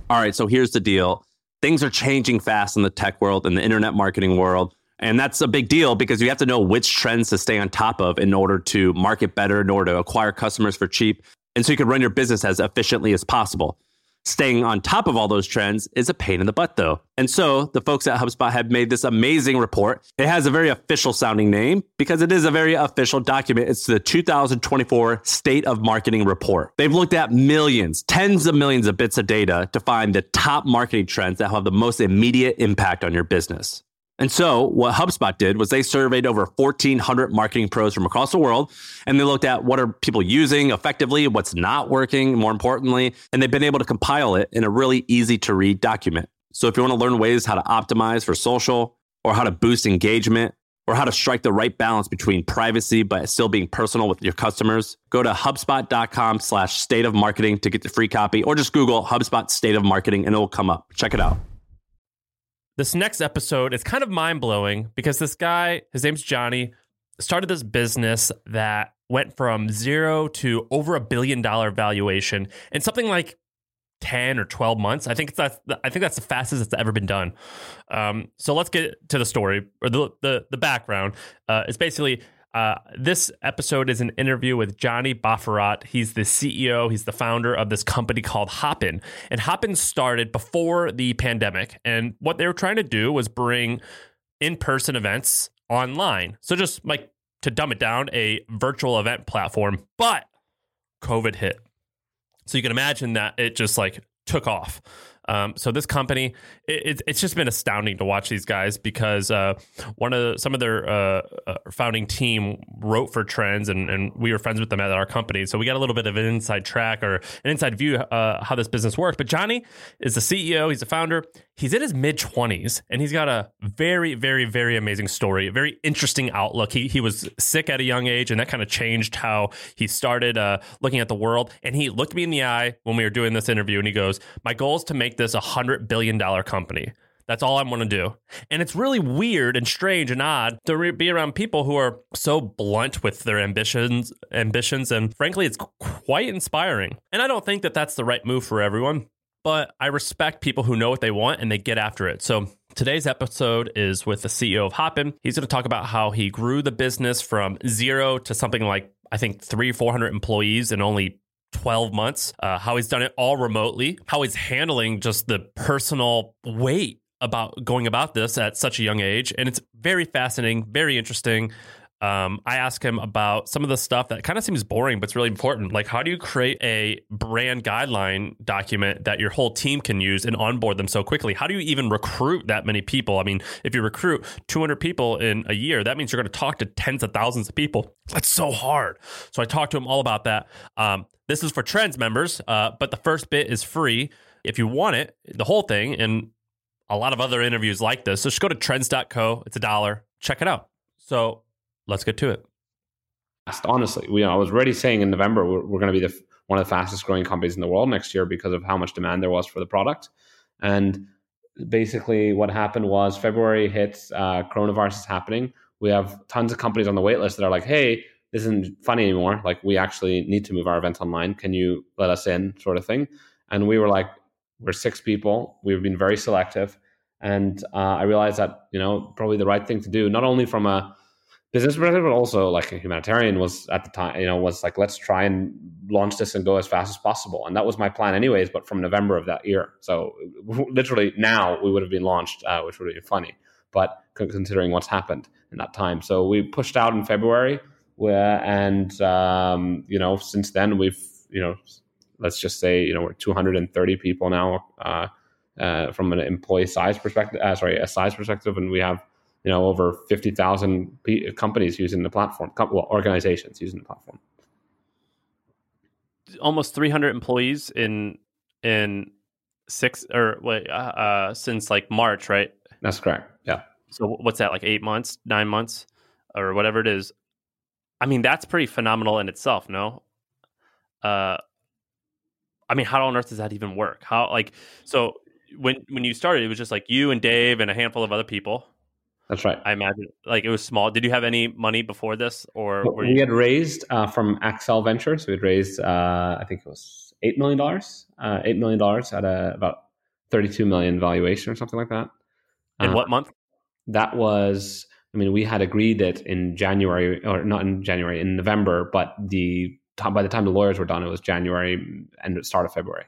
All right, so here's the deal. Things are changing fast in the tech world and the internet marketing world. And that's a big deal because you have to know which trends to stay on top of in order to market better, in order to acquire customers for cheap, and so you can run your business as efficiently as possible. Staying on top of all those trends is a pain in the butt, though. And so the folks at HubSpot have made this amazing report. It has a very official sounding name because it is a very official document. It's the 2024 State of Marketing Report. They've looked at millions, tens of millions of bits of data to find the top marketing trends that have the most immediate impact on your business. And so what HubSpot did was they surveyed over 1,400 marketing pros from across the world, and they looked at what are people using effectively, what's not working, more importantly, and they've been able to compile it in a really easy to read document. So if you want to learn ways how to optimize for social, or how to boost engagement, or how to strike the right balance between privacy but still being personal with your customers, go to HubSpot.com/state of marketing to get the free copy, or just Google HubSpot State of Marketing and it will come up. Check it out. This next episode is kind of mind-blowing because this guy, his name's Johnny, started this business that went from zero to over $1 billion valuation in something like 10 or 12 months. I think that's the fastest it's ever been done. So let's get to the story or the background. It's basically this episode is an interview with Johnny Baffarat. He's the CEO. He's the founder of this company called Hopin. And Hopin started before the pandemic. And what they were trying to do was bring in-person events online. So just like to dumb it down, a virtual event platform. But COVID hit. So you can imagine that it just like took off. So this company, it's just been astounding to watch these guys because some of their founding team wrote for Trends, and we were friends with them at our company. So we got a little bit of an inside track or an inside view how this business works. But Johnny is the CEO. He's the founder. He's in his mid-20s, and he's got a very, very, very amazing story, a very interesting outlook. He was sick at a young age, and that kind of changed how he started looking at the world. And he looked me in the eye when we were doing this interview, and he goes, "My goal is to make this $100 billion company. That's all I want to do." And it's really weird and strange and odd to be around people who are so blunt with their ambitions. And frankly, it's quite inspiring. And I don't think that that's the right move for everyone, but I respect people who know what they want and they get after it. So today's episode is with the CEO of Hopin. He's going to talk about how he grew the business from zero to something like, I think, 300-400 employees in only 12 months, how he's done it all remotely, how he's handling just the personal weight about going about this at such a young age. And it's very fascinating, very interesting. I asked him about some of the stuff that kind of seems boring, but it's really important. Like, how do you create a brand guideline document that your whole team can use and onboard them so quickly? How do you even recruit that many people? I mean, if you recruit 200 people in a year, that means you're going to talk to tens of thousands of people. That's so hard. So I talked to him all about that. This is for Trends members, but the first bit is free. If you want it, the whole thing, and a lot of other interviews like this, so just go to trends.co. It's $1. Check it out. So let's get to it. Honestly, I was already saying in November, we're going to be one of the fastest growing companies in the world next year because of how much demand there was for the product. And basically what happened was February hits, coronavirus is happening. We have tons of companies on the wait list that are like, hey, this isn't funny anymore. Like, we actually need to move our event online. Can you let us in, sort of thing? And we were like, we're 6 people. We've been very selective. And I realized that, probably the right thing to do, not only from a business perspective, but also like a humanitarian, was at the time, was like, let's try and launch this and go as fast as possible. And that was my plan anyways, but from November of that year. So literally now we would have been launched, which would have been funny, but considering what's happened in that time. So we pushed out in February and since then we've, let's just say, we're 230 people now from an employee size perspective, a size perspective. And we have, over 50,000 companies using the platform, organizations using the platform. Almost 300 employees in since like March, right? That's correct. Yeah. So what's that, like 8 months, 9 months, or whatever it is? I mean, that's pretty phenomenal in itself, no? I mean, how on earth does that even work? So when you started, it was just like you and Dave and a handful of other people. That's right. I imagine like it was small. Did you have any money before this, or we had raised from Accel Ventures? We had raised, I think it was $8 million. $8 million at about 32 million valuation or something like that. In what month? That was, I mean, we had agreed it in January, or not in January, in November, but by the time the lawyers were done, it was January and the start of February.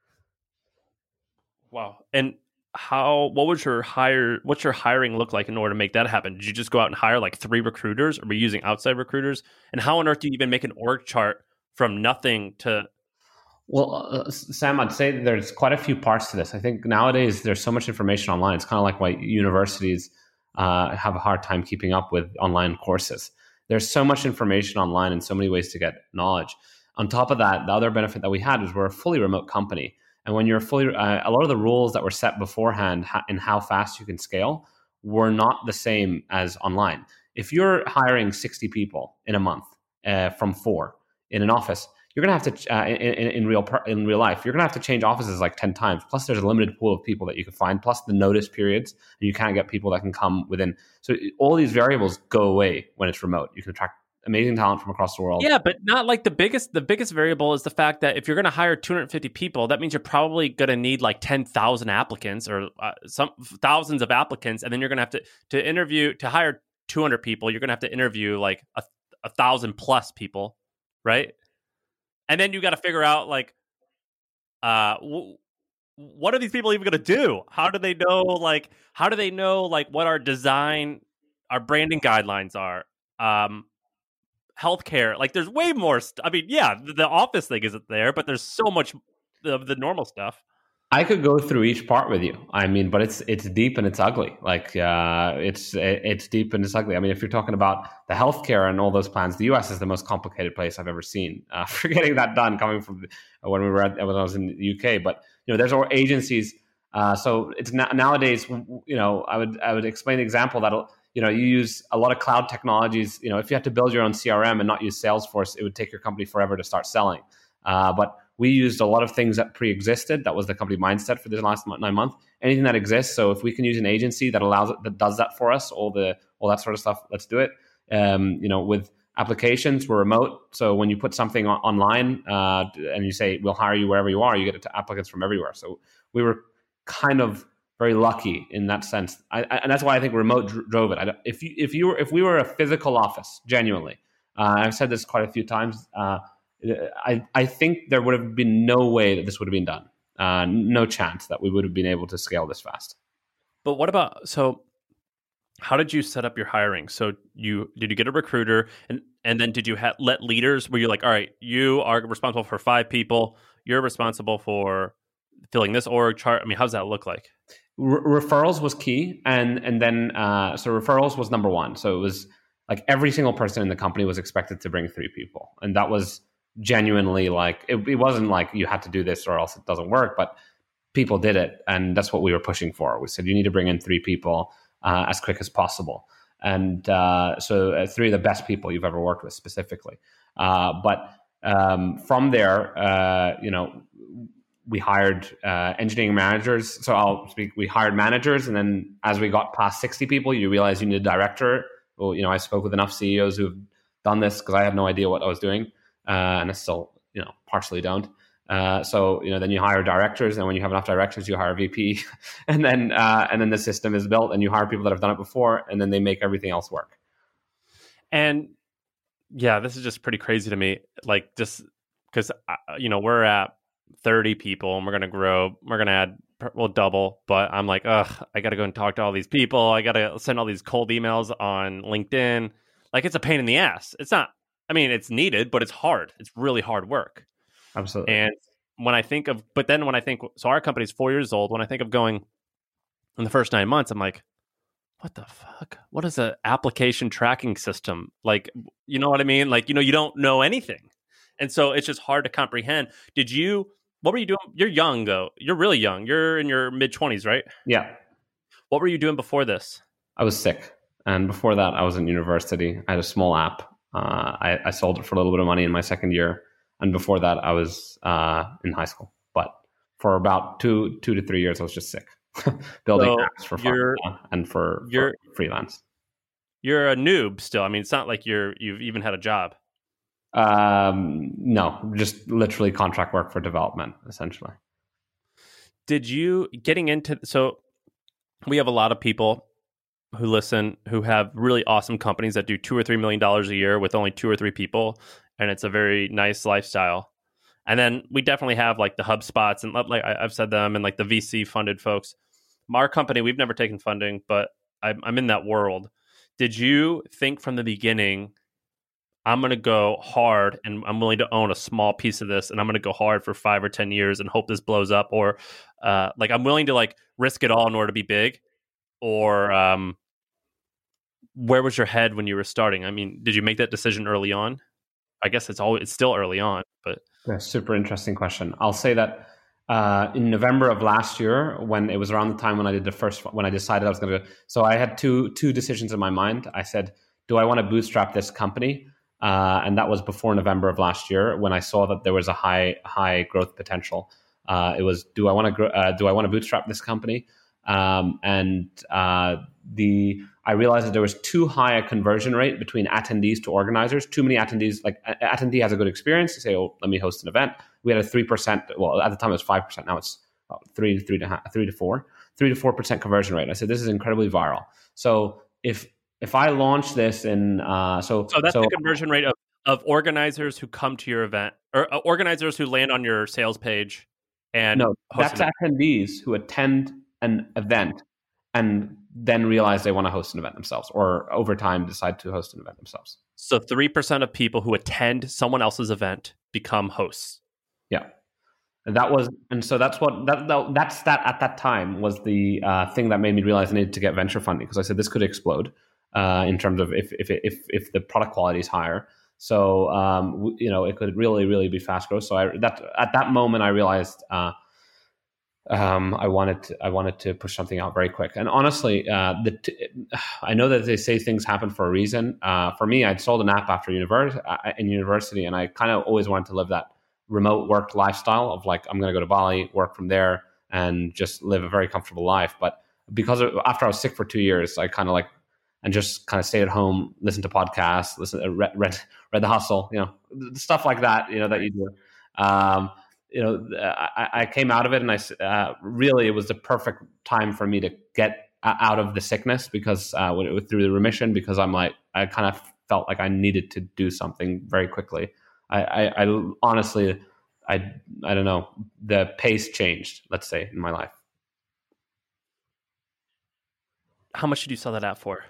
Wow. And what's your hiring look like in order to make that happen? Did you just go out and hire like 3 recruiters, or were you using outside recruiters? And how on earth do you even make an org chart from nothing to... Well, Sam, I'd say there's quite a few parts to this. I think nowadays there's so much information online. It's kind of like why universities have a hard time keeping up with online courses. There's so much information online and so many ways to get knowledge. On top of that, the other benefit that we had is we're a fully remote company. And when you're a lot of the rules that were set beforehand in how fast you can scale were not the same as online. If you're hiring 60 people in a month from 4 in an office, you're going to have to, in real life, you're going to have to change offices like 10 times. Plus, there's a limited pool of people that you can find, plus the notice periods, and you can't get people that can come within. So all these variables go away when it's remote. You can attract amazing talent from across the world. Yeah, but not like the biggest variable is the fact that if you're going to hire 250 people, that means you're probably going to need like 10,000 applicants or some thousands of applicants. And then you're going to have to hire 200 people. You're going to have to interview like a 1,000 plus people, right? And then you got to figure out like, what are these people even going to do? How do they know what our branding guidelines are? Healthcare, like there's way more. I mean, yeah, the office thing isn't there, but there's so much of the normal stuff. I could go through each part with you. I mean, but it's deep and it's ugly. Like it's deep and it's ugly. I mean, if you're talking about the healthcare and all those plans, the US is the most complicated place I've ever seen for getting that done. Coming from when I was in the UK, but there's our agencies. So it's nowadays. I would explain the example that you use a lot of cloud technologies. If you had to build your own CRM and not use Salesforce, it would take your company forever to start selling. But we used a lot of things that pre-existed. That was the company mindset for the last 9 months. Anything that exists. So if we can use an agency that does that for us, all that sort of stuff, let's do it. With applications, we're remote. So when you put something online and you say we'll hire you wherever you are, you get applicants from everywhere. So we were kind of very lucky in that sense, and that's why I think remote drove it. If we were a physical office, genuinely, I've said this quite a few times. I think there would have been no way that this would have been done. No chance that we would have been able to scale this fast. But what about, so how did you set up your hiring? So did you get a recruiter and then did you let leaders where you're like, all right, you are responsible for 5 people. You're responsible for filling this org chart. I mean, how does that look like? Referrals was key. And then, so referrals was number 1. So it was like every single person in the company was expected to bring 3 people. And that was genuinely like it wasn't like you had to do this or else it doesn't work, but people did it, and that's what we were pushing for. We said you need to bring in 3 people as quick as possible, and so 3 of the best people you've ever worked with specifically. But from there, we hired engineering managers. So I'll speak. We hired managers, and then as we got past 60 people, you realize you need a director. Well, I spoke with enough CEOs who've done this because I had no idea what I was doing. And I still, partially don't. So, then you hire directors, and when you have enough directors, you hire a VP, and then the system is built, and you hire people that have done it before, and then they make everything else work. And yeah, this is just pretty crazy to me. Like, just because we're at 30 people, and we're going to grow. We're going to add, we'll double. But I'm like, I got to go and talk to all these people. I got to send all these cold emails on LinkedIn. Like, it's a pain in the ass. It's not. I mean, it's needed, but it's hard. It's really hard work. Absolutely. And when I think, so our company's 4 years old. When I think of going in the first 9 months, I'm like, what the fuck? What is an application tracking system? Like, you know what I mean? Like, you don't know anything. And so it's just hard to comprehend. What were you doing? You're young though. You're really young. You're in your mid 20s, right? Yeah. What were you doing before this? I was sick. And before that, I was in university. I had a small app. I sold it for a little bit of money in my second year, and before that, I was in high school. But for about 2 to 3 years, I was just sick, building apps for fun and for freelance. You're a noob still. I mean, it's not like you've even had a job. No, just literally contract work for development, essentially. Did you getting into so we have a lot of people who listen who have really awesome companies that do $2 or $3 million a year with only 2 or 3 people, and it's a very nice lifestyle. And then we definitely have like the HubSpots and like I've said them and like the VC funded folks. Our company, we've never taken funding, but I'm in that world. Did you think from the beginning, I'm going to go hard and I'm willing to own a small piece of this and I'm going to go hard for 5 or 10 years and hope this blows up, or like I'm willing to like risk it all in order to be big? Or where was your head when you were starting? I mean, did you make that decision early on? I guess it's still early on, but that's a super interesting question. I'll say that in November of last year, when it was around the time when I did when I decided I was going to, so I had two decisions in my mind. I said, do I want to bootstrap this company? And that was before November of last year when I saw that there was a high growth potential. It was, do I want to bootstrap this company? I realized that there was too high a conversion rate between attendees to organizers. Too many attendees, like attendee has a good experience. They say, "Oh, let me host an event." We had a 3%. Well, at the time it was 5%. Now it's 3 to 4% conversion rate. And I said, "This is incredibly viral." So if I launch this in, so that's the conversion rate of organizers who come to your event, or organizers who land on your sales page, and no, that's attendees who attend an event and then realize they want to host an event themselves, or over time decide to host an event themselves. So 3% of people who attend someone else's event become hosts. Yeah. And that's what at that time was the thing that made me realize I needed to get venture funding, because I said this could explode in terms of if the product quality is higher. So it could really, really be fast growth. So at that moment I realized I wanted to push something out very quick. And honestly, I know that they say things happen for a reason. For me, I'd sold an app after university, and I kind of always wanted to live that remote work lifestyle of like, I'm going to go to Bali, work from there, and just live a very comfortable life. But after I was sick for 2 years, I kind of just kind of stayed at home, listened to podcasts, read The Hustle, stuff like that, that you do. I came out of it, and I really, it was the perfect time for me to get out of the sickness, because through the remission, because I kind of felt like I needed to do something very quickly. I honestly, I don't know, the pace changed, let's say, in my life. How much did you sell that app for?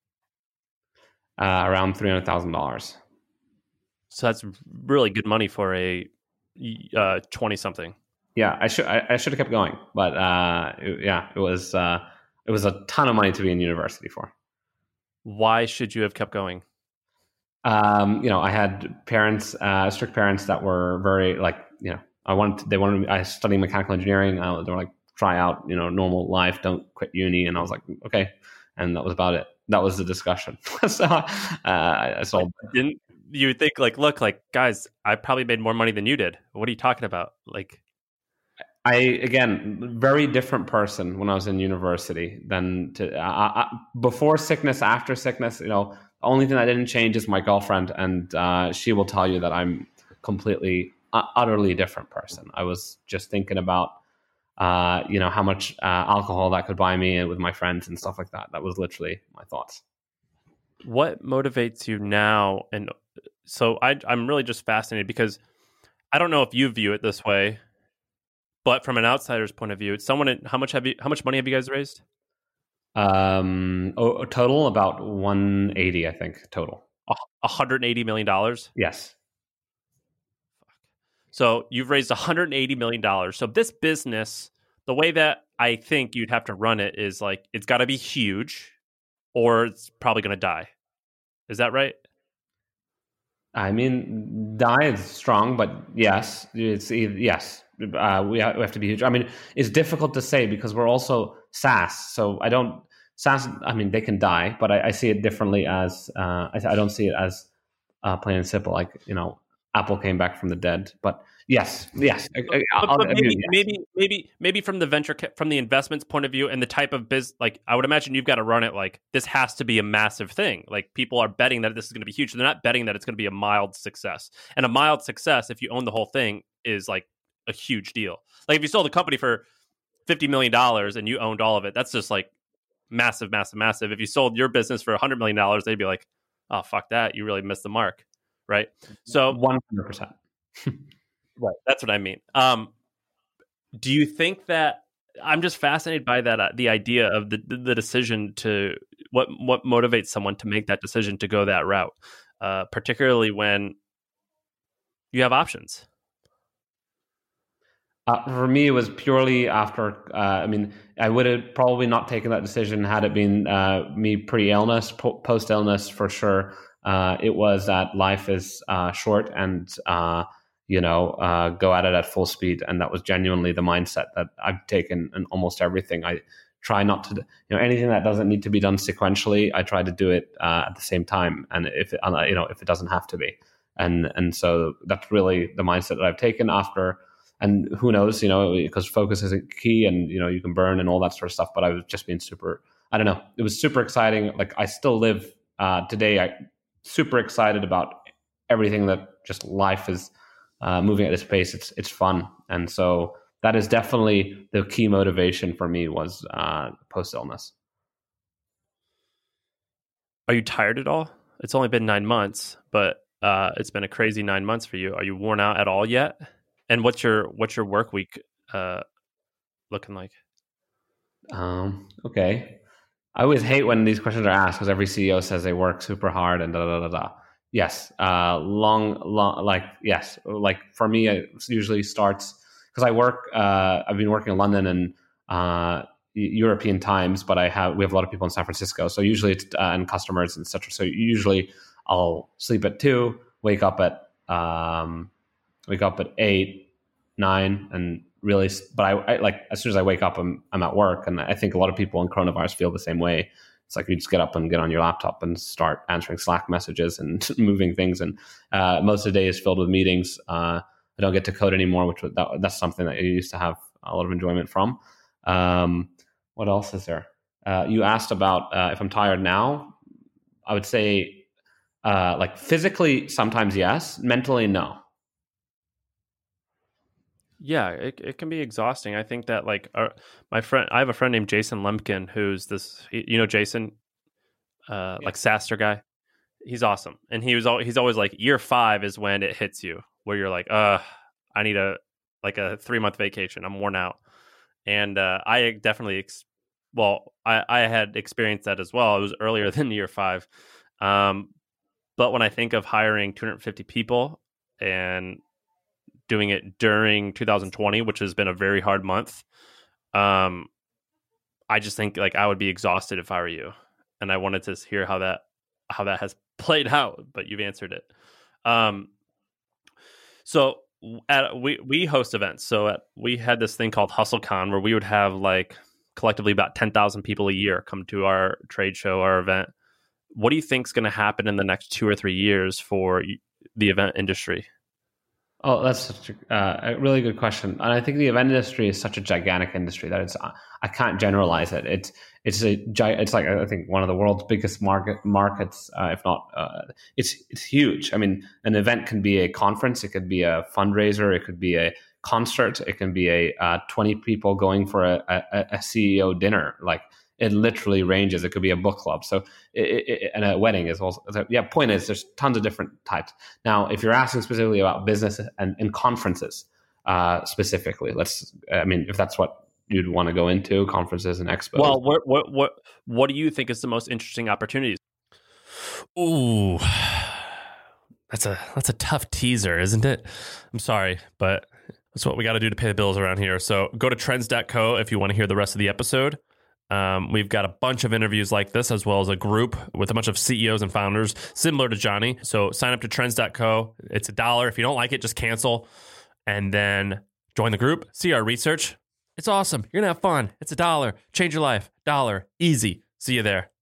Around $300,000. So that's really good money for a 20-something. Yeah, I should have kept going, but it was a ton of money to be in university for. Why should you have kept going? I had strict parents that were very I was studying mechanical engineering. They were like, try out, normal life, don't quit uni. And I was like, okay. And that was about it. That was the discussion. So I sold. Didn't you think look, guys, I probably made more money than you did. What are you talking about? Again, very different person when I was in university than before sickness, after sickness. The only thing that didn't change is my girlfriend, and she will tell you that I'm completely, utterly different person. I was just thinking about, how much alcohol that could buy me with my friends and stuff like that. That was literally my thoughts. What motivates you now? And so I'm really just fascinated, because I don't know if you view it this way, but from an outsider's point of view, it's how much money have you guys raised? Total about 180, I think, total. $180 million? Yes. So you've raised $180 million. So this business, the way that I think you'd have to run it is it's got to be huge, or it's probably going to die. Is that right? I mean, die is strong, but yes, yes. We have to be huge. I mean, it's difficult to say because we're also SaaS. So SaaS, I mean, they can die, but I see it differently as, I don't see it as plain and simple. Apple came back from the dead, but yes. But maybe from the investments point of view and the type of business, I would imagine you've got to run it this has to be a massive thing. People are betting that this is going to be huge. So they're not betting that it's going to be a mild success. And a mild success, if you own the whole thing, is a huge deal. If you sold the company for $50 million and you owned all of it, that's just like massive, massive, massive. If you sold your business for $100 million, they'd be like, oh, fuck that. You really missed the mark. Right. So 100%. right. That's what I mean. Do you think that, I'm just fascinated by that, the idea of the decision to what motivates someone to make that decision to go that route, particularly when you have options. For me, it was purely after, I would have probably not taken that decision had it been me pre-illness, post-illness for sure. It was that life is short and, go at it at full speed. And that was genuinely the mindset that I've taken in almost everything. I try not to, anything that doesn't need to be done sequentially, I try to do it at the same time. And if it doesn't have to be. And so that's really the mindset that I've taken after. And who knows, because focus isn't key and, you can burn and all that sort of stuff. But I was just being it was super exciting. Like I still live today. I'm super excited about everything that just life is moving at this pace. It's fun. And so that is definitely the key motivation for me was post-illness. Are you tired at all? It's only been 9 months, but it's been a crazy 9 months for you. Are you worn out at all yet? And what's your work week looking like? Okay. I always hate when these questions are asked because every CEO says they work super hard and da da da da. Yes. Yes. Like for me, it usually starts because I work. I've been working in London and European times, but we have a lot of people in San Francisco. So usually it's and customers, etc. So usually I'll sleep at 2, wake up at 8, 9, and really, but I like as soon as I wake up, I'm at work, and I think a lot of people in coronavirus feel the same way. It's like you just get up and get on your laptop and start answering Slack messages and moving things, and most of the day is filled with meetings. I don't get to code anymore, which that's something that you used to have a lot of enjoyment from. What else is there? You asked about if I'm tired now. I would say like physically, sometimes yes. Mentally, no. Yeah, it can be exhausting. I think that like I have a friend named Jason Lemkin, who's Jason, like SaaStr guy. He's awesome. And he's always like year 5 is when it hits you where you're like, I need a 3-month vacation. I'm worn out. And I definitely, I had experienced that as well. It was earlier than year 5. But when I think of hiring 250 people and doing it during 2020, which has been a very hard month, I just think like I would be exhausted if I were you. And I wanted to hear how that has played out, but you've answered it. So we host events. So we had this thing called HustleCon where we would have like collectively about 10,000 people a year come to our trade show, our event. What do you think is going to happen in the next 2 or 3 years for the event industry? Oh, that's such a really good question. And I think the event industry is such a gigantic industry that I can't generalize it. It's like I think one of the world's biggest markets, if not, it's huge. I mean, an event can be a conference, it could be a fundraiser, it could be a concert, it can be a 20 people going for a CEO dinner. Like it literally ranges. It could be a book club. So, and a wedding is also, point is there's tons of different types. Now, if you're asking specifically about business and conferences, specifically, if that's what you'd want to go into, conferences and expos. Well, what do you think is the most interesting opportunities? Ooh, that's a tough teaser, isn't it? I'm sorry, but that's what we got to do to pay the bills around here. So go to trends.co if you want to hear the rest of the episode. We've got a bunch of interviews like this, as well as a group with a bunch of CEOs and founders similar to Johnny. So sign up to trends.co. It's $1. If you don't like it, just cancel and then join the group. See our research. It's awesome. You're going to have fun. It's $1. Change your life. $1. Easy. See you there.